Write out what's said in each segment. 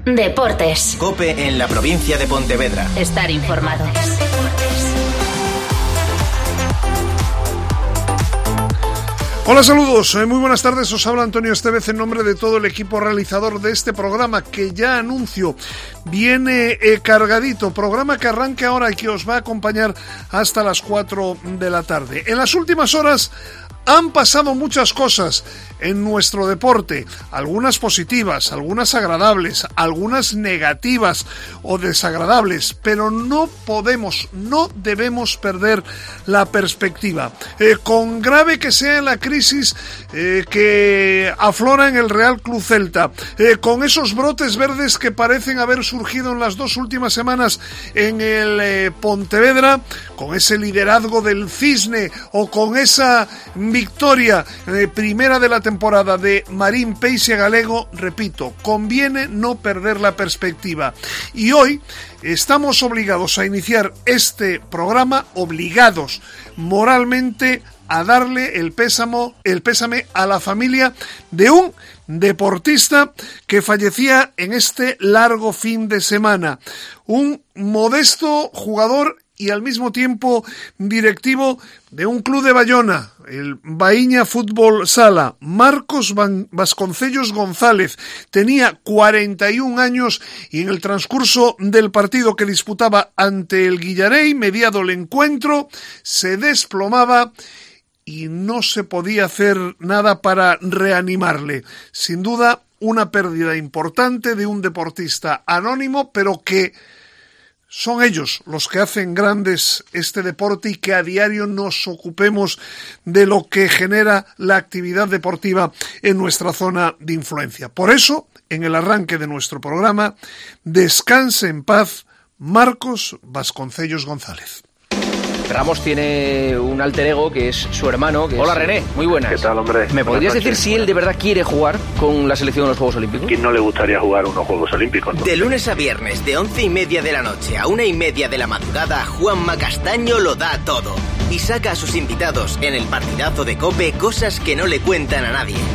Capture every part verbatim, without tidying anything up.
Deportes. COPE en la provincia de Pontevedra. Estar informado. Hola, saludos, muy buenas tardes, os habla Antonio Estevez en nombre de todo el equipo realizador de este programa que ya anuncio, viene eh, cargadito, programa que arranca ahora y que os va a acompañar hasta las cuatro de la tarde. En las últimas horas han pasado muchas cosas en nuestro deporte, algunas positivas, algunas agradables, algunas negativas o desagradables, pero no podemos, no debemos perder la perspectiva. Eh, con grave que sea la crisis eh, que aflora en el Real Club Celta, eh, con esos brotes verdes que parecen haber surgido en las dos últimas semanas en el eh, Pontevedra, con ese liderazgo del Cisne o con esa victoria eh, primera de la temporada de Marín Peixe Galego, repito, conviene no perder la perspectiva. Y hoy estamos obligados a iniciar este programa, obligados moralmente a darle el pésamo, el pésame a la familia de un deportista que fallecía en este largo fin de semana. Un modesto jugador y al mismo tiempo directivo de un club de Bayona, el Baíña Fútbol Sala, Marcos Vasconcellos González. Tenía cuarenta y un años y en el transcurso del partido que disputaba ante el Guillarey, mediado el encuentro, se desplomaba y no se podía hacer nada para reanimarle. Sin duda, una pérdida importante de un deportista anónimo, pero que son ellos los que hacen grandes este deporte y que a diario nos ocupemos de lo que genera la actividad deportiva en nuestra zona de influencia. Por eso, en el arranque de nuestro programa, descanse en paz Marcos Vasconcellos González. Ramos tiene un alter ego que es su hermano. Que Hola, es... René, muy buenas. ¿Qué tal, hombre? ¿Me podrías decir si él de verdad quiere jugar con la selección de los Juegos Olímpicos? ¿Quién no le gustaría jugar unos Juegos Olímpicos, no? De lunes a viernes, de once y media de la noche a una y media de la madrugada, Juanma Castaño lo da todo. Y saca a sus invitados en el partidazo de COPE cosas que no le cuentan a nadie.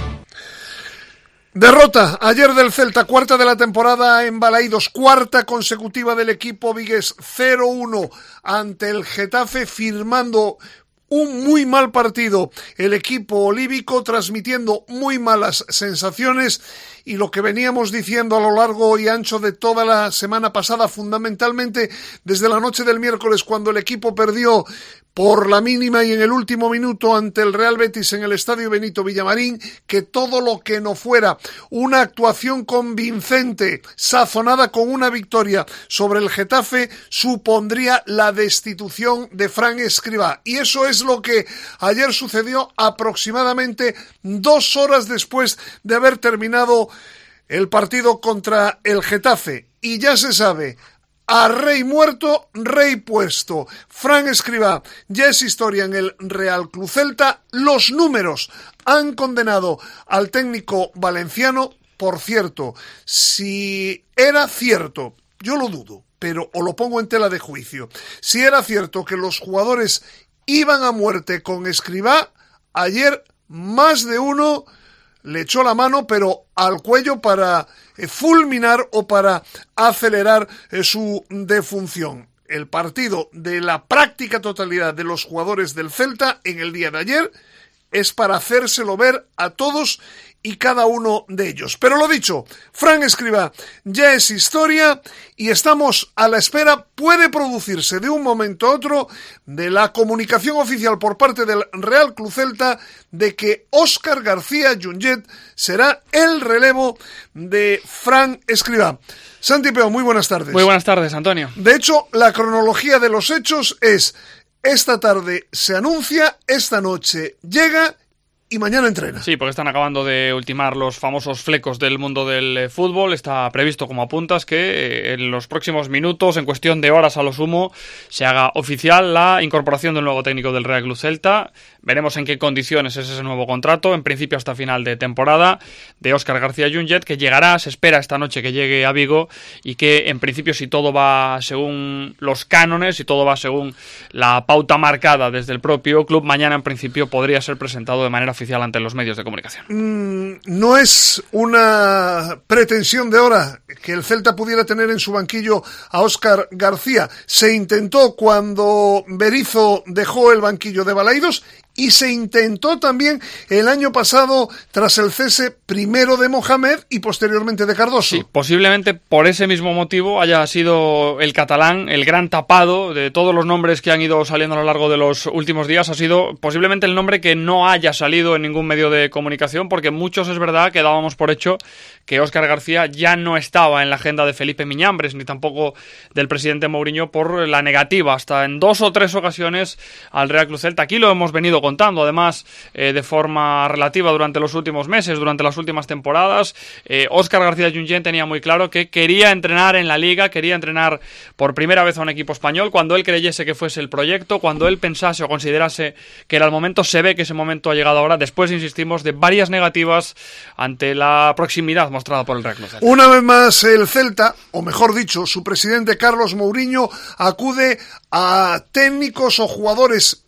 Derrota ayer del Celta, cuarta de la temporada en Balaídos, cuarta consecutiva del equipo vigués, cero uno ante el Getafe, firmando un muy mal partido el equipo olívico, transmitiendo muy malas sensaciones, y lo que veníamos diciendo a lo largo y ancho de toda la semana pasada, fundamentalmente desde la noche del miércoles, cuando el equipo perdió por la mínima y en el último minuto ante el Real Betis en el Estadio Benito Villamarín, que todo lo que no fuera una actuación convincente, sazonada con una victoria sobre el Getafe, supondría la destitución de Fran Escribá. Y eso es lo que ayer sucedió aproximadamente dos horas después de haber terminado el partido contra el Getafe. Y ya se sabe, a rey muerto, rey puesto. Fran Escribá ya es historia en el Real Club Celta. Los números han condenado al técnico valenciano. Por cierto, si era cierto, yo lo dudo, pero o lo pongo en tela de juicio, si era cierto que los jugadores iban a muerte con Escribá, ayer más de uno le echó la mano, pero al cuello, para eh, fulminar o para acelerar eh, su defunción. El partido de la práctica totalidad de los jugadores del Celta en el día de ayer es para hacérselo ver a todos y cada uno de ellos. Pero lo dicho, Fran Escribá ya es historia y estamos a la espera, puede producirse de un momento a otro, de la comunicación oficial por parte del Real Club Celta de que Óscar García Junget será el relevo de Fran Escribá. Santi Peón, muy buenas tardes. Muy buenas tardes, Antonio. De hecho, la cronología de los hechos es: esta tarde se anuncia, esta noche llega y mañana entrena. Sí, porque están acabando de ultimar los famosos flecos del mundo del eh, fútbol. Está previsto, como apuntas, que eh, en los próximos minutos, en cuestión de horas a lo sumo, se haga oficial la incorporación del nuevo técnico del Real Club Celta. Veremos en qué condiciones es ese nuevo contrato, en principio hasta final de temporada, de Óscar García Junget, que llegará, se espera esta noche que llegue a Vigo, y que en principio, si todo va según los cánones, si todo va según la pauta marcada desde el propio club, mañana en principio podría ser presentado de manera oficial ante los medios de comunicación. Mm, no es una pretensión de ahora que el Celta pudiera tener en su banquillo a Óscar García. Se intentó cuando Berizzo dejó el banquillo de Balaidos y se intentó también el año pasado tras el cese primero de Mohamed y posteriormente de Cardoso. Sí, posiblemente por ese mismo motivo haya sido el catalán el gran tapado de todos los nombres que han ido saliendo a lo largo de los últimos días. Ha sido posiblemente el nombre que no haya salido en ningún medio de comunicación, porque muchos es verdad que dábamos por hecho que Óscar García ya no estaba en la agenda de Felipe Miñambres ni tampoco del presidente Mourinho por la negativa hasta en dos o tres ocasiones al Real Club Celta. Aquí lo hemos venido contando además eh, de forma relativa durante los últimos meses, durante las últimas temporadas. eh, Óscar García Junyent tenía muy claro que quería entrenar en la Liga, quería entrenar por primera vez a un equipo español cuando él creyese que fuese el proyecto, cuando él pensase o considerase que era el momento. Se ve que ese momento ha llegado ahora, después, insistimos, de varias negativas ante la proximidad mostrada por el Real Club Celta. Una vez más el Celta, o mejor dicho, su presidente Carlos Mourinho acude a técnicos o jugadores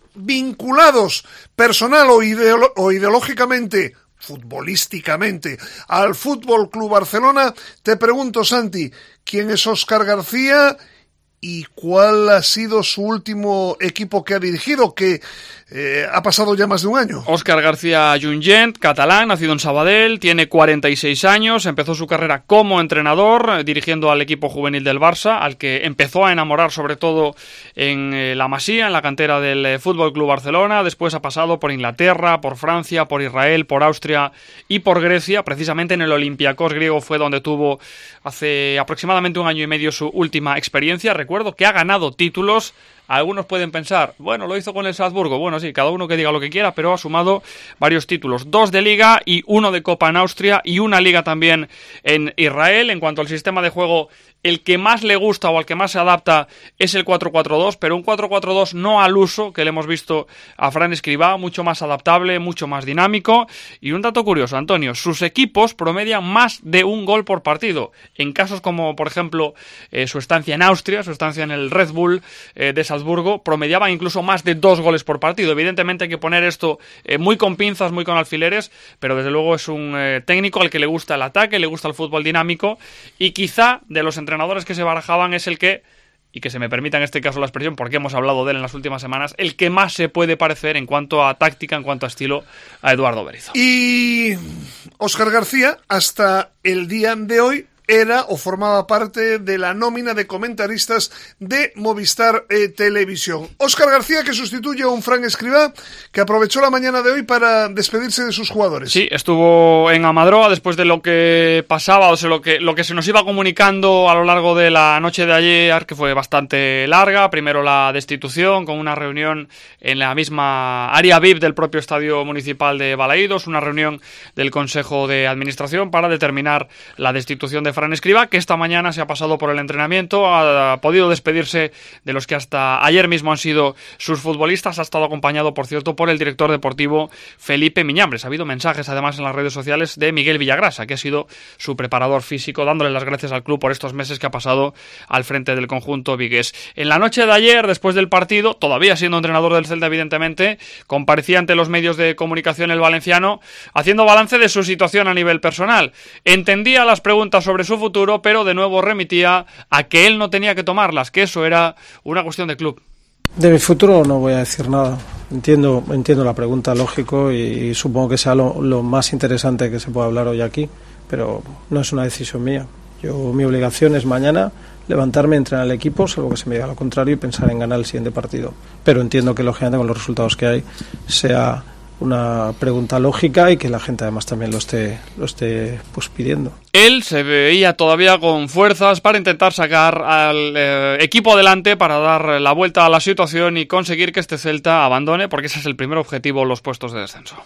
vinculados personal o, ideolo- o ideológicamente, futbolísticamente, al Fútbol Club Barcelona. Te pregunto, Santi, ¿quién es Óscar García y cuál ha sido su último equipo que ha dirigido, que eh, ha pasado ya más de un año? Óscar García Junyent, catalán, nacido en Sabadell, tiene cuarenta y seis años, empezó su carrera como entrenador, dirigiendo al equipo juvenil del Barça, al que empezó a enamorar sobre todo en eh, la Masía, en la cantera del eh, Fútbol Club Barcelona. Después ha pasado por Inglaterra, por Francia, por Israel, por Austria y por Grecia. Precisamente en el Olympiacos griego fue donde tuvo hace aproximadamente un año y medio su última experiencia. Recuerdo que ha ganado títulos. Algunos pueden pensar, bueno, lo hizo con el Salzburgo. Bueno, sí, cada uno que diga lo que quiera, pero ha sumado varios títulos. Dos de Liga y uno de Copa en Austria y una Liga también en Israel. En cuanto al sistema de juego, el que más le gusta o al que más se adapta es el cuatro cuatro dos, pero un cuatro cuatro dos no al uso que le hemos visto a Fran Escribá, mucho más adaptable, mucho más dinámico. Y un dato curioso, Antonio, sus equipos promedian más de un gol por partido. En casos como, por ejemplo, eh, su estancia en Austria, su estancia en el Red Bull eh, de Salzburgo, promediaban incluso más de dos goles por partido. Evidentemente hay que poner esto eh, muy con pinzas, muy con alfileres, pero desde luego es un eh, técnico al que le gusta el ataque, le gusta el fútbol dinámico, y quizá de los entrenadores que se barajaban es el que, y que se me permita en este caso la expresión porque hemos hablado de él en las últimas semanas, el que más se puede parecer en cuanto a táctica, en cuanto a estilo, a Eduardo Berizzo. Y Óscar García, hasta el día de hoy, era o formaba parte de la nómina de comentaristas de Movistar eh, Televisión. Óscar García, que sustituye a un Fran Escribá, que aprovechó la mañana de hoy para despedirse de sus jugadores. Sí, estuvo en Amadroa después de lo que pasaba, o sea, lo que, lo que se nos iba comunicando a lo largo de la noche de ayer, que fue bastante larga. Primero la destitución, con una reunión en la misma área V I P del propio Estadio Municipal de Balaídos, una reunión del Consejo de Administración para determinar la destitución de Fran Escribá, que esta mañana se ha pasado por el entrenamiento, ha podido despedirse de los que hasta ayer mismo han sido sus futbolistas. Ha estado acompañado, por cierto, por el director deportivo Felipe Miñambres. Ha habido mensajes además en las redes sociales de Miguel Villagrasa, que ha sido su preparador físico, dándole las gracias al club por estos meses que ha pasado al frente del conjunto vigués. En la noche de ayer, después del partido, todavía siendo entrenador del Celta evidentemente, comparecía ante los medios de comunicación el valenciano, haciendo balance de su situación a nivel personal. Entendía las preguntas sobre su futuro, pero de nuevo remitía a que él no tenía que tomarlas, que eso era una cuestión de club. De mi futuro no voy a decir nada. Entiendo, entiendo la pregunta, lógico, y, y supongo que sea lo, lo más interesante que se pueda hablar hoy aquí, pero no es una decisión mía. Yo, mi obligación es mañana levantarme, entrenar al equipo, salvo que se me diga lo contrario, y pensar en ganar el siguiente partido. Pero entiendo que, lógicamente, con los resultados que hay, sea una pregunta lógica y que la gente además también lo esté, lo esté pues pidiendo. Él se veía todavía con fuerzas para intentar sacar al eh, equipo adelante, para dar la vuelta a la situación y conseguir que este Celta abandone, porque ese es el primer objetivo, los puestos de descenso.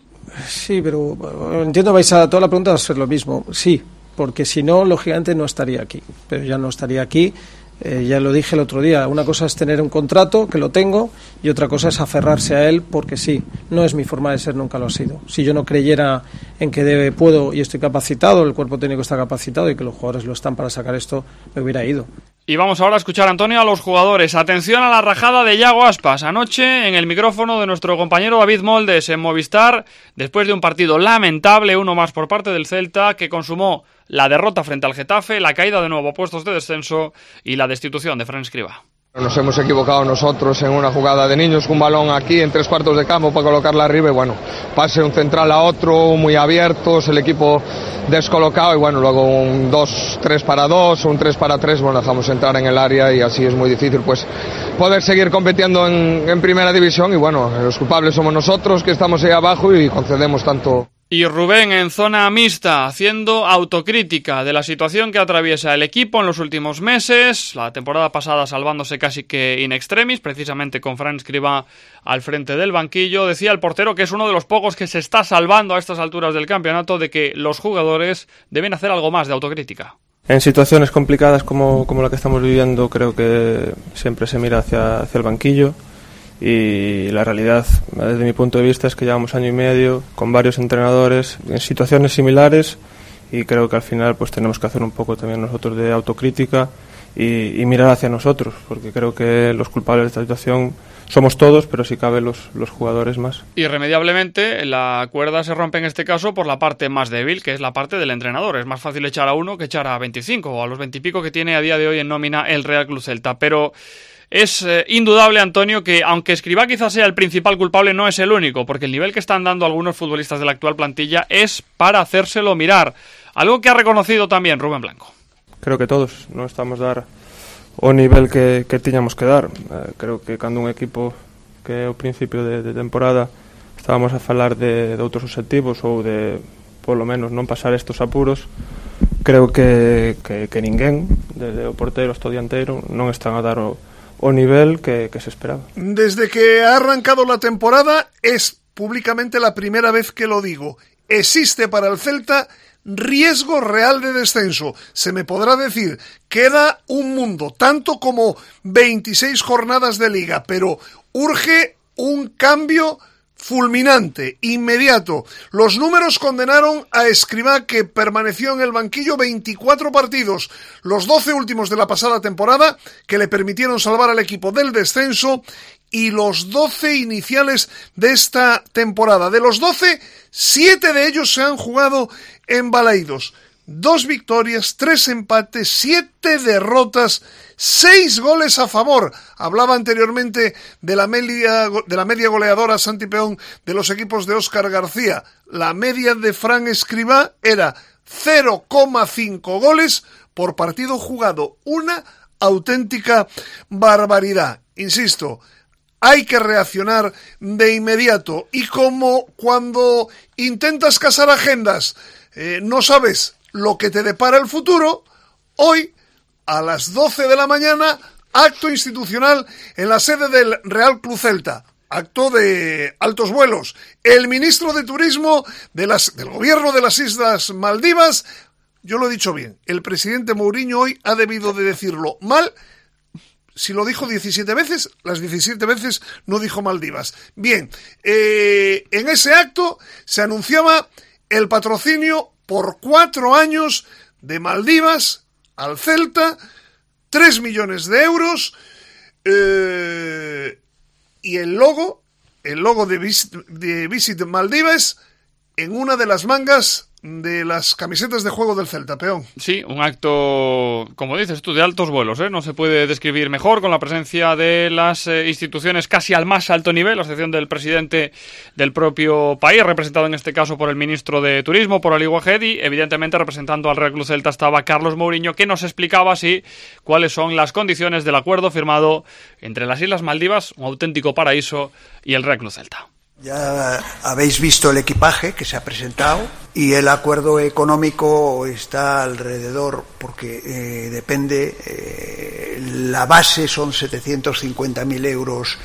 Sí, pero entiendo, vais a toda la pregunta va a ser lo mismo. Sí, porque si no, lógicamente no estaría aquí. Pero ya no estaría aquí. Eh, ya lo dije el otro día, una cosa es tener un contrato, que lo tengo, y otra cosa es aferrarse a él porque sí. No es mi forma de ser, nunca lo ha sido. Si yo no creyera en que debe, puedo y estoy capacitado, el cuerpo técnico está capacitado y que los jugadores lo están para sacar esto, me hubiera ido. Y vamos ahora a escuchar, Antonio, a los jugadores. Atención a la rajada de Yago Aspas. Anoche, en el micrófono de nuestro compañero David Moldes en Movistar, después de un partido lamentable, uno más por parte del Celta, que consumó la derrota frente al Getafe, la caída de nuevo a puestos de descenso y la destitución de Fran Escribá. Nos hemos equivocado nosotros en una jugada de niños, un balón aquí en tres cuartos de campo para colocarla arriba y bueno, pase un central a otro, muy abiertos, el equipo descolocado y bueno, luego un dos tres para dos, un tres para tres, bueno, dejamos entrar en el área y así es muy difícil pues poder seguir compitiendo en, en primera división y bueno, los culpables somos nosotros que estamos ahí abajo y concedemos tanto. Y Rubén en zona mixta, haciendo autocrítica de la situación que atraviesa el equipo en los últimos meses, la temporada pasada salvándose casi que in extremis, precisamente con Fran Escribá al frente del banquillo. Decía el portero que es uno de los pocos que se está salvando a estas alturas del campeonato, de que los jugadores deben hacer algo más de autocrítica. En situaciones complicadas como, como la que estamos viviendo, creo que siempre se mira hacia, hacia el banquillo. Y la realidad, desde mi punto de vista, es que llevamos año y medio con varios entrenadores en situaciones similares y creo que al final pues tenemos que hacer un poco también nosotros de autocrítica y, y mirar hacia nosotros, porque creo que los culpables de esta situación somos todos, pero si cabe los, los jugadores más. Irremediablemente la cuerda se rompe en este caso por la parte más débil, que es la parte del entrenador. Es más fácil echar a uno que echar a veinticinco o a los veintipico que tiene a día de hoy en nómina el Real Club Celta, pero es eh, indudable, Antonio, que aunque Escribá quizás sea el principal culpable, no es el único, porque el nivel que están dando algunos futbolistas de la actual plantilla es para hacérselo mirar. Algo que ha reconocido también Rubén Blanco. Creo que todos no estamos a dar o nivel que, que tiñamos que dar. Eh, creo que cando un equipo que ao principio de, de temporada estábamos a falar de, de outros obxectivos ou de, polo menos, non pasar estos apuros, creo que, que, que ninguén, desde o portero hasta o dianteiro, non están a dar o o nivel que, que se esperaba. Desde que ha arrancado la temporada es públicamente la primera vez que lo digo. Existe para el Celta riesgo real de descenso. Se me podrá decir, queda un mundo, tanto como veintiséis jornadas de liga, pero urge un cambio fulminante, inmediato. Los números condenaron a Escribá, que permaneció en el banquillo veinticuatro partidos, los doce últimos de la pasada temporada, que le permitieron salvar al equipo del descenso, y los doce iniciales de esta temporada. De los doce, siete de ellos se han jugado en Balaídos. Dos victorias, tres empates, siete derrotas, seis goles a favor. Hablaba anteriormente de la media, de la media goleadora Santi Peón de los equipos de Óscar García. La media de Fran Escribá era cero coma cinco goles por partido jugado. Una auténtica barbaridad. Insisto, hay que reaccionar de inmediato. Y como cuando intentas casar agendas, eh, no sabes lo que te depara el futuro, hoy a las doce de la mañana, acto institucional en la sede del Real Club Celta, acto de altos vuelos. El ministro de Turismo de las, del gobierno de las Islas Maldivas, yo lo he dicho bien, el presidente Mourinho hoy ha debido de decirlo mal. Si lo dijo diecisiete veces, las diecisiete veces no dijo Maldivas. Bien, eh, en ese acto se anunciaba el patrocinio por cuatro años de Maldivas al Celta, tres millones de euros, eh, y el logo, el logo de Visit, de Visit Maldivas en una de las mangas de las camisetas de juego del Celta, Peón. Sí, un acto, como dices tú, de altos vuelos, ¿eh? No se puede describir mejor, con la presencia de las eh, instituciones casi al más alto nivel, a excepción del presidente del propio país, representado en este caso por el ministro de Turismo, por Ali Wahedi. Evidentemente, representando al Real Club Celta estaba Carlos Mourinho, que nos explicaba así cuáles son las condiciones del acuerdo firmado entre las Islas Maldivas, un auténtico paraíso, y el Real Club Celta. Ya habéis visto el equipaje que se ha presentado y el acuerdo económico está alrededor, porque eh, depende, eh, la base son setecientos cincuenta mil euros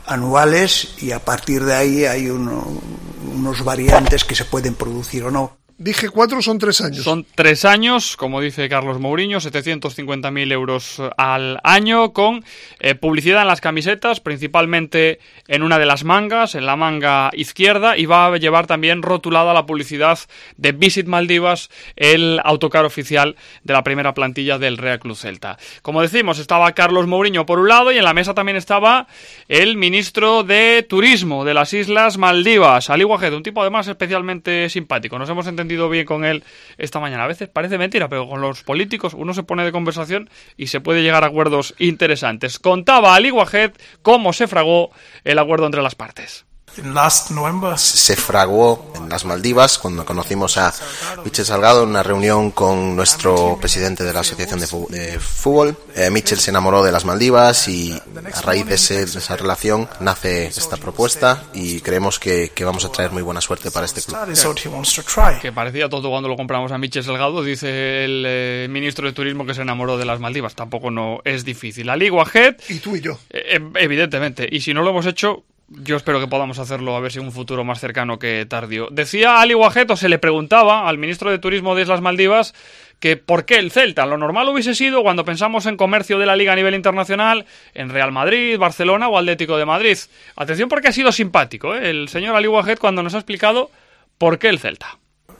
anuales y a partir de ahí hay uno, unos variantes que se pueden producir o no. Dije cuatro, son tres años. Son tres años, como dice Carlos Mourinho, setecientos cincuenta mil euros al año, con eh, publicidad en las camisetas, principalmente en una de las mangas, en la manga izquierda, y va a llevar también rotulada la publicidad de Visit Maldivas, el autocar oficial de la primera plantilla del Real Club Celta. Como decimos, estaba Carlos Mourinho por un lado, y en la mesa también estaba el ministro de Turismo de las Islas Maldivas, Ali Wahed, un tipo además especialmente simpático. Nos hemos entendido bien con él esta mañana. A veces parece mentira, pero con los políticos uno se pone de conversación y se puede llegar a acuerdos interesantes. Contaba Ali Wahed cómo se fraguó el acuerdo entre las partes. Se fraguó en las Maldivas cuando conocimos a Michel Salgado en una reunión con nuestro presidente de la Asociación de Fútbol. Eh, Michel se enamoró de las Maldivas y a raíz de, ese, de esa relación nace esta propuesta y creemos que, que vamos a traer muy buena suerte para este club. Que parecía todo cuando lo compramos a Michel Salgado, dice el eh, ministro de Turismo que se enamoró de las Maldivas. Tampoco no es difícil. Ali Wahed, y tú y yo. Eh, evidentemente. Y si no lo hemos hecho, yo espero que podamos hacerlo, a ver si en un futuro más cercano que tardío. Decía Ali Wahed, o se le preguntaba al ministro de Turismo de Islas Maldivas, que por qué el Celta. Lo normal hubiese sido, cuando pensamos en comercio de la Liga a nivel internacional, en Real Madrid, Barcelona o Atlético de Madrid. Atención, porque ha sido simpático, ¿eh? El señor Ali Wahed cuando nos ha explicado por qué el Celta.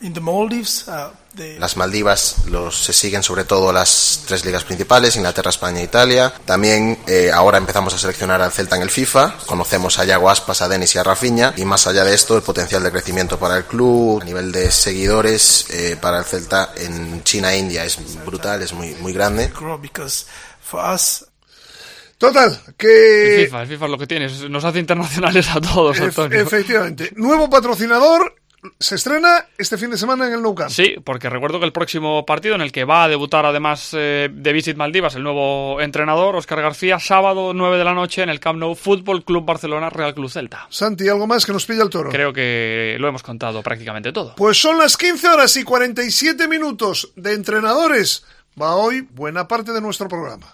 Las Maldivas los, se siguen sobre todo las tres ligas principales, Inglaterra, España e Italia. También eh, ahora empezamos a seleccionar al Celta en el FIFA. Conocemos a Yago Aspas, a Denis y a Rafinha. Y más allá de esto, el potencial de crecimiento para el club, a nivel de seguidores eh, para el Celta en China e India es brutal, es muy, muy grande. Total, que... El FIFA, el FIFA es lo que tiene, nos hace internacionales a todos, Antonio. Efectivamente. Nuevo patrocinador... Se estrena este fin de semana en el Nou Camp. Sí, porque recuerdo que el próximo partido en el que va a debutar además eh, de Visit Maldivas el nuevo entrenador, Óscar García, sábado nueve de la noche en el Camp Nou, Fútbol Club Barcelona, Real Club Celta. Santi, ¿algo más que nos pilla el toro? Creo que lo hemos contado prácticamente todo. Pues son las quince horas y cuarenta y siete minutos de entrenadores. Va hoy buena parte de nuestro programa.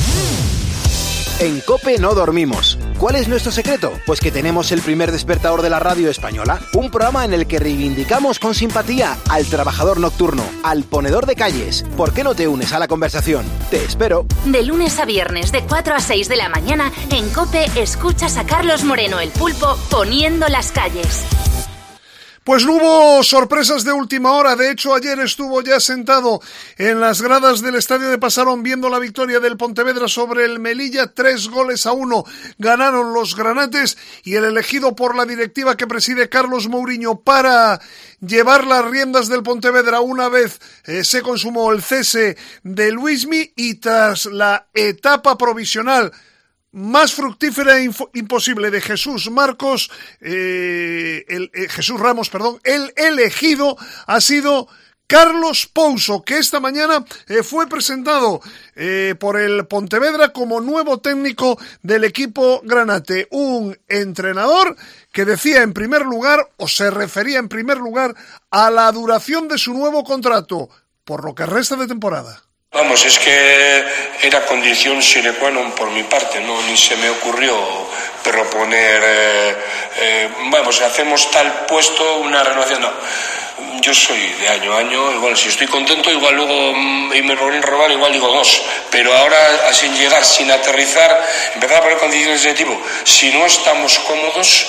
En COPE no dormimos. ¿Cuál es nuestro secreto? Pues que tenemos el primer despertador de la radio española. Un programa en el que reivindicamos con simpatía al trabajador nocturno, al ponedor de calles. ¿Por qué no te unes a la conversación? Te espero. De lunes a viernes, de cuatro a seis de la mañana, en COPE escuchas a Carlos Moreno, el pulpo, poniendo las calles. Pues no hubo sorpresas de última hora. De hecho, ayer estuvo ya sentado en las gradas del Estadio de Pasarón viendo la victoria del Pontevedra sobre el Melilla. Tres goles a uno ganaron los granates y el elegido por la directiva que preside Carlos Mourinho para llevar las riendas del Pontevedra una vez eh, se consumó el cese de Luismi y tras la etapa provisional más fructífera e imposible de Jesús Marcos, eh, el, eh, Jesús Ramos, perdón, el elegido ha sido Carlos Pouso, que esta mañana eh, fue presentado eh, por el Pontevedra como nuevo técnico del equipo granate. Un entrenador que decía en primer lugar, o se refería en primer lugar, a la duración de su nuevo contrato, por lo que resta de temporada. Vamos, es que era condición sine qua non por mi parte, no ni se me ocurrió proponer, eh, eh, vamos, hacemos tal puesto una renovación, no. Yo soy de año a año, igual si estoy contento, igual luego y me lo robar, igual digo dos, pero ahora sin llegar, sin aterrizar, empezar a poner condiciones de tipo, si no estamos cómodos,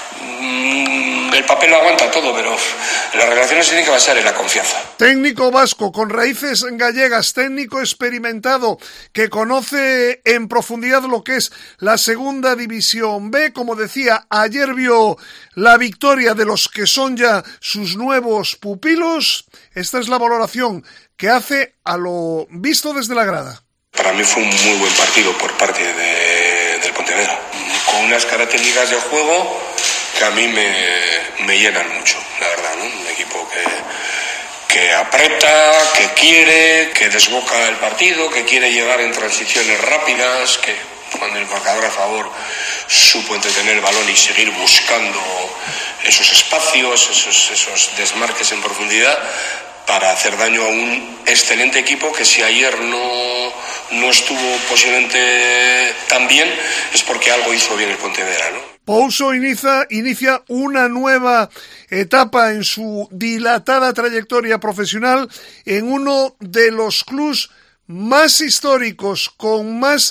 el papel no aguanta todo, pero las relaciones se tienen que basar en la confianza. Técnico vasco con raíces gallegas, técnico experimentado que conoce en profundidad lo que es la segunda división B. Como decía, ayer vio la victoria de los que son ya sus nuevos pupilos. Esta es la valoración que hace a lo visto desde la grada. Para mí fue un muy buen partido por parte de, del Pontevedra, con unas características de juego que a mí me, me llenan mucho, la verdad, ¿no? Un equipo que, que aprieta, que quiere, que desboca el partido, que quiere llegar en transiciones rápidas, que cuando el marcador a favor supo entretener el balón y seguir buscando esos espacios, esos, esos desmarques en profundidad, para hacer daño a un excelente equipo que si ayer no, no estuvo posiblemente tan bien es porque algo hizo bien el Pontevedra, ¿no? Pouso inicia, inicia una nueva etapa en su dilatada trayectoria profesional en uno de los clubes más históricos, con más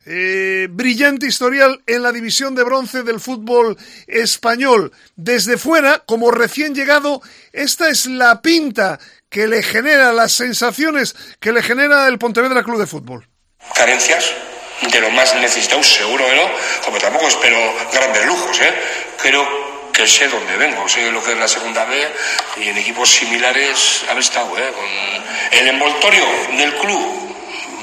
eh, brillante historial en la división de bronce del fútbol español. Desde fuera, como recién llegado, esta es la pinta que le genera, las sensaciones que le genera el Pontevedra Club de Fútbol. Carencias de lo más necesitado, seguro que no, como tampoco espero grandes lujos, ¿eh? Creo que sé dónde vengo, sé lo que es la segunda B y en equipos similares haber estado, ¿eh? Con el envoltorio del club,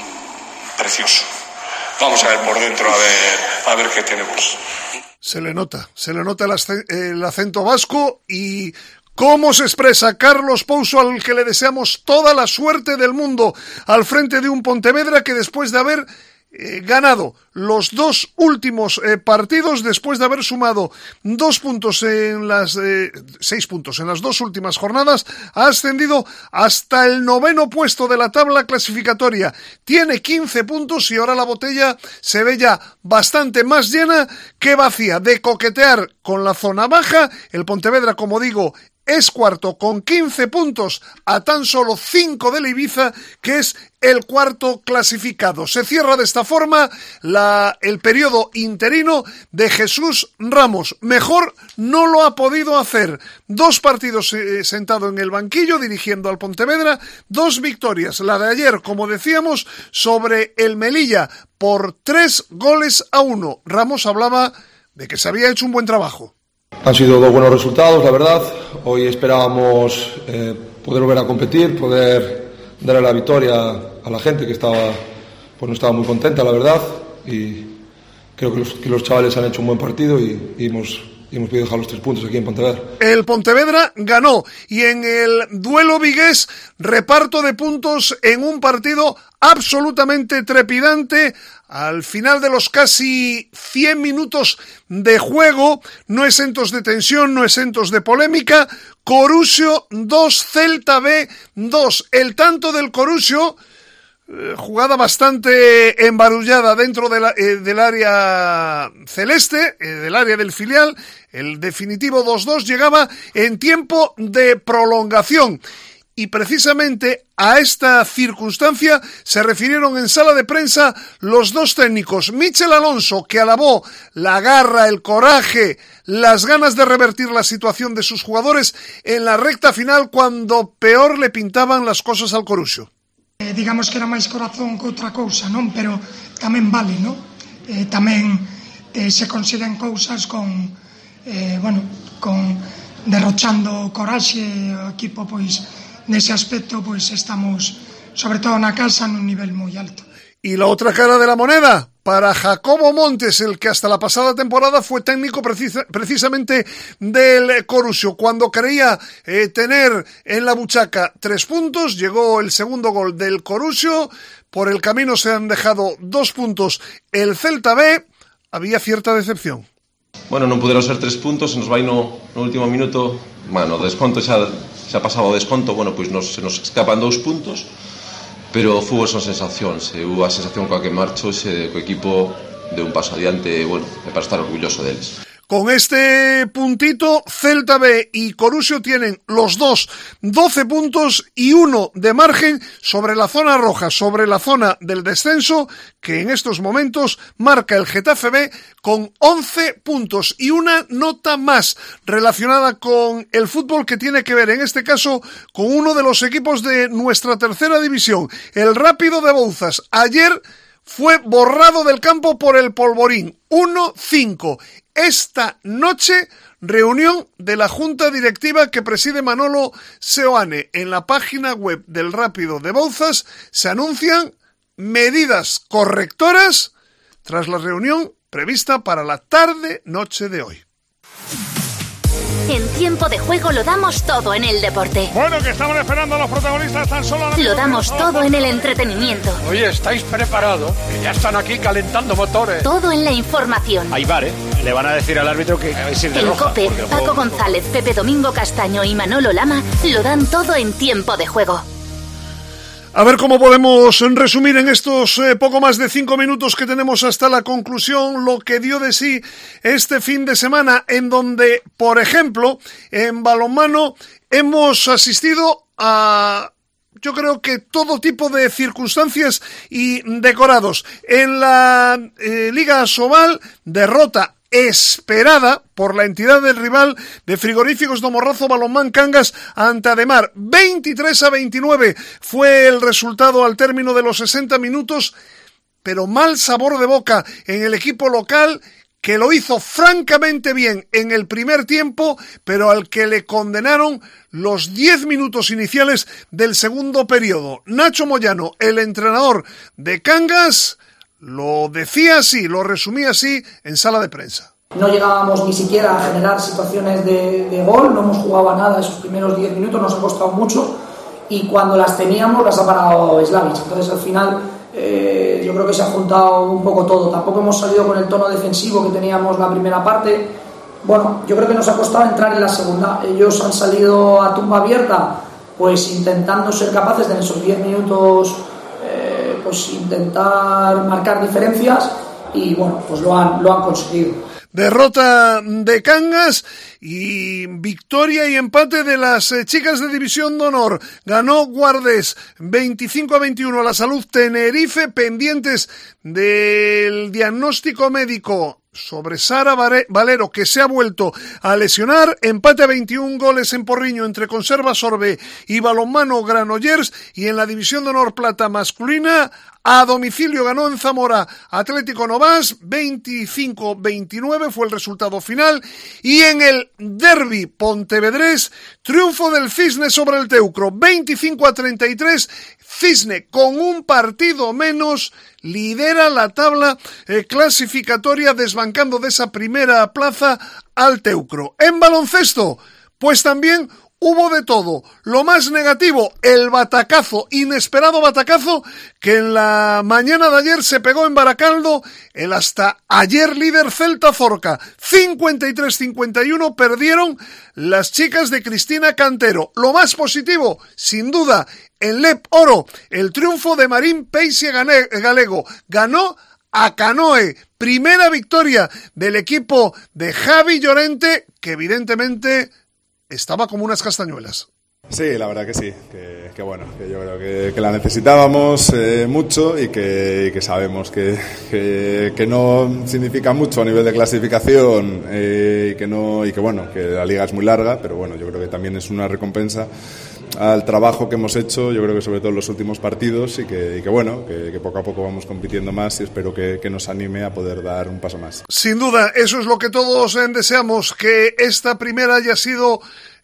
precioso. Vamos a ver por dentro, a ver, a ver qué tenemos. Se le nota, se le nota el, ac- el acento vasco y cómo se expresa Carlos Pouso, al que le deseamos toda la suerte del mundo al frente de un Pontevedra que después de haber Eh, ganado los dos últimos eh, partidos, después de haber sumado dos puntos en las eh, seis puntos en las dos últimas jornadas, ha ascendido hasta el noveno puesto de la tabla clasificatoria. Tiene quince puntos y ahora la botella se ve ya bastante más llena que vacía. De coquetear con la zona baja, el Pontevedra, como digo, es cuarto con quince puntos a tan solo cinco del Ibiza, que es el cuarto clasificado. Se cierra de esta forma la, el periodo interino de Jesús Ramos. Mejor no lo ha podido hacer. Dos partidos eh, sentado en el banquillo dirigiendo al Pontevedra, dos victorias. La de ayer, como decíamos, sobre el Melilla por tres goles a uno. Ramos hablaba de que se había hecho un buen trabajo. Han sido dos buenos resultados, la verdad. Hoy esperábamos eh, poder volver a competir, poder darle la victoria a la gente que estaba, pues no estaba muy contenta, la verdad. Y creo que los, que los chavales han hecho un buen partido y, y hemos, y hemos podido dejar los tres puntos aquí en Pontevedra. El Pontevedra ganó y en el duelo vigués, reparto de puntos en un partido absolutamente trepidante. Al final de los casi cien minutos de juego, no exentos de tensión, no exentos de polémica, Corusio dos, Celta B dos. El tanto del Corusio, eh, jugada bastante embarullada dentro de la, eh, del área celeste, eh, del área del filial. El definitivo dos dos llegaba en tiempo de prolongación. Y precisamente a esta circunstancia se refirieron en sala de prensa los dos técnicos. Michel Alonso, que alabó la garra, el coraje, las ganas de revertir la situación de sus jugadores en la recta final, cuando peor le pintaban las cosas al Corusio. Eh, digamos que era máis corazón que outra cousa, non? Pero tamén vale, non? Eh, tamén eh, se consiguen cousas con, eh, bueno, con derrochando coraxe, o equipo, pois, nese aspecto, pues estamos, sobre todo na casa, nun nivel moi alto. Y la otra cara de la moneda, para Jacobo Montes, el que hasta la pasada temporada fue técnico precisa, precisamente del Corusio. Cuando creía eh, tener en la buchaca tres puntos, llegó el segundo gol del Corusio. Por el camino se han dejado dos puntos el Celta B. Había cierta decepción. Bueno, non puderon ser tres puntos, se nos vai no, no último minuto, bueno, desconto xa, xa pasaba o desconto, bueno, pois nos, se nos escapan dous puntos, pero o fútbol son sensacións, e hubo a sensación coa que marcho, ese co equipo de un paso adiante, bueno, é para estar orgulloso deles. Con este puntito, Celta B y Corusio tienen los dos doce puntos y uno de margen sobre la zona roja, sobre la zona del descenso, que en estos momentos marca el Getafe B con once puntos y una nota más relacionada con el fútbol que tiene que ver, en este caso, con uno de los equipos de nuestra tercera división, el Rápido de Bouzas. Ayer fue borrado del campo por el Polvorín, uno cinco. Esta noche, reunión de la Junta Directiva que preside Manolo Seoane. En la página web del Rápido de Bouzas se anuncian medidas correctoras tras la reunión prevista para la tarde-noche de hoy. En Tiempo de Juego lo damos todo en el deporte. Bueno, que estamos esperando a los protagonistas tan solo... Lo damos todo en el entretenimiento. Oye, ¿estáis preparados? Que ya están aquí calentando motores. Todo en la información. Hay V A R, ¿eh? Le van a decir al árbitro que es ir de en roja. COPE, Paco juego... González, Pepe Domingo Castaño y Manolo Lama lo dan todo en Tiempo de Juego. A ver cómo podemos resumir en estos eh, poco más de cinco minutos que tenemos hasta la conclusión lo que dio de sí este fin de semana, en donde, por ejemplo, en balonmano hemos asistido a, yo creo que todo tipo de circunstancias y decorados. En la eh, Liga Asobal, derrota esperada por la entidad del rival de Frigoríficos do Morrazo Balonmán Cangas ante Ademar. veintitrés a veintinueve fue el resultado al término de los sesenta minutos, pero mal sabor de boca en el equipo local, que lo hizo francamente bien en el primer tiempo, pero al que le condenaron los diez minutos iniciales del segundo periodo. Nacho Moyano, el entrenador de Cangas, lo decía así, lo resumía así en sala de prensa. No llegábamos ni siquiera a generar situaciones de, de gol, no hemos jugado a nada esos primeros diez minutos, nos ha costado mucho, y cuando las teníamos las ha parado Slavic. Entonces al final eh, yo creo que se ha juntado un poco todo. Tampoco hemos salido con el tono defensivo que teníamos la primera parte. Bueno, yo creo que nos ha costado entrar en la segunda. Ellos han salido a tumba abierta, pues intentando ser capaces de en esos diez minutos eh, pues intentar marcar diferencias, y bueno, pues lo han, lo han conseguido. Derrota de Cangas y victoria y empate de las eh, chicas de División de Honor. Ganó Guardés veinticinco a veintiuno a la Salud Tenerife, pendientes del diagnóstico médico sobre Sara Valero, que se ha vuelto a lesionar. Empate a veintiún goles en Porriño entre Conserva Sorbe y Balonmano Granollers. Y en la División de Honor Plata masculina, a domicilio ganó en Zamora Atlético Novas, veinticinco veintinueve fue el resultado final. Y en el derbi pontevedrés, triunfo del Cisne sobre el Teucro, veinticinco a treinta y tres. Cisne, con un partido menos, lidera la tabla eh, clasificatoria, desbancando de esa primera plaza al Teucro. En baloncesto, pues también hubo de todo. Lo más negativo, el batacazo, inesperado batacazo, que en la mañana de ayer se pegó en Baracaldo el hasta ayer líder Celta Zorca. cincuenta y tres cincuenta y uno perdieron las chicas de Cristina Cantero. Lo más positivo, sin duda, en Lep Oro, el triunfo de Marín Peixe Galego. Ganó a Canoe. Primera victoria del equipo de Javi Llorente, que evidentemente estaba como unas castañuelas. Sí, la verdad que sí, que, que bueno, que yo creo que, que la necesitábamos eh, mucho y que, y que sabemos que, que, que no significa mucho a nivel de clasificación eh, y que no y que bueno, que la liga es muy larga, pero bueno, yo creo que también es una recompensa al trabajo que hemos hecho, yo creo que sobre todo en los últimos partidos, y que, y que bueno, que, que poco a poco vamos compitiendo más, y espero que, que nos anime a poder dar un paso más. Sin duda, eso es lo que todos eh, deseamos, que esta primera haya sido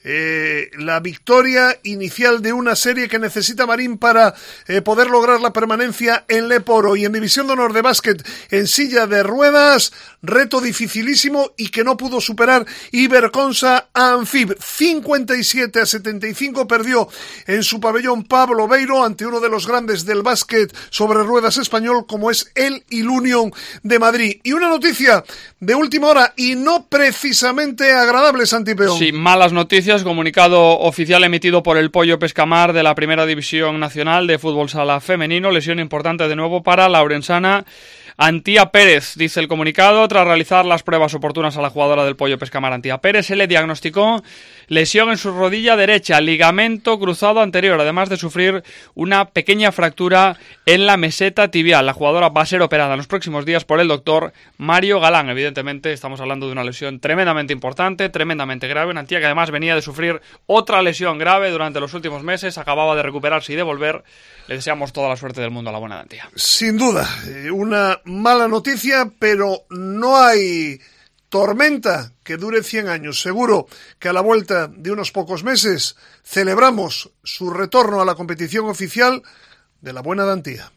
Eh, la victoria inicial de una serie que necesita Marín para eh, poder lograr la permanencia en Leporo. Y en División de Honor de Básquet, en silla de ruedas, reto dificilísimo y que no pudo superar Iberconsa Anfib. cincuenta y siete a setenta y cinco perdió en su pabellón Pablo Beiro ante uno de los grandes del básquet sobre ruedas español, como es el Ilunion de Madrid. Y una noticia de última hora y no precisamente agradable, Santi Peón. Sí, malas noticias. Comunicado oficial emitido por el Pollo Pescamar de la Primera División Nacional de Fútbol Sala Femenino. Lesión importante de nuevo para la orensana Antía Pérez, dice el comunicado. Tras realizar las pruebas oportunas a la jugadora del Pollo Pescamar, Antía Pérez, se le diagnosticó lesión en su rodilla derecha, ligamento cruzado anterior, además de sufrir una pequeña fractura en la meseta tibial. La jugadora va a ser operada en los próximos días por el doctor Mario Galán. Evidentemente estamos hablando de una lesión tremendamente importante, tremendamente grave. Una Antía que además venía de sufrir otra lesión grave durante los últimos meses, acababa de recuperarse y de volver. Le deseamos toda la suerte del mundo a la buena Antía. Sin duda, una mala noticia, pero no hay tormenta que dure cien años. Seguro que a la vuelta de unos pocos meses celebramos su retorno a la competición oficial de la buena Antía.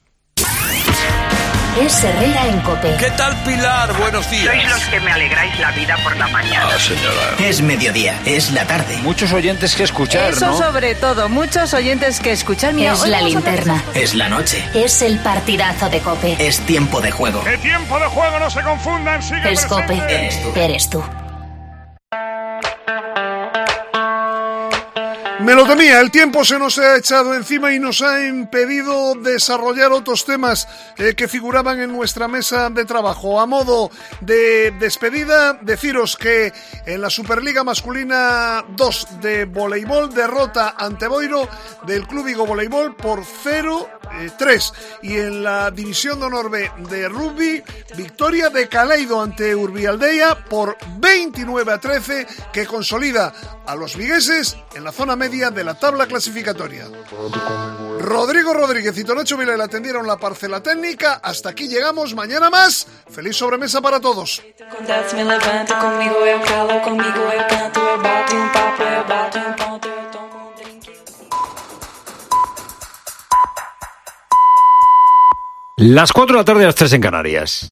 Es Herrera en COPE. ¿Qué tal, Pilar? Buenos días. Sois los que me alegráis la vida por la mañana. Ah, señora. Es mediodía, es la tarde. Muchos oyentes que escuchar, Eso ¿no? sobre todo, muchos oyentes que escuchar. Mira, es la linterna. Es la noche. Es el partidazo de COPE. Es tiempo de juego. ¡Qué tiempo de juego! ¡No se confundan! ¡Sigue Es presente! COPE. Eres tú. Eres tú. Me lo temía, el tiempo se nos ha echado encima y nos ha impedido desarrollar otros temas eh, que figuraban en nuestra mesa de trabajo. A modo de despedida, deciros que en la Superliga Masculina dos de voleibol, derrota ante Boiro del Club Vigo Voleibol por cero tres. Y en la División de Honor B de rugby, victoria de Caleido ante Urbialdea por veintinueve a trece, que consolida a los vigueses en la zona media de la tabla clasificatoria. Rodrigo Rodríguez y Tonacho Vilela atendieron la parcela técnica. Hasta aquí llegamos, mañana más. Feliz sobremesa para todos. Las cuatro de la tarde, las tres en Canarias.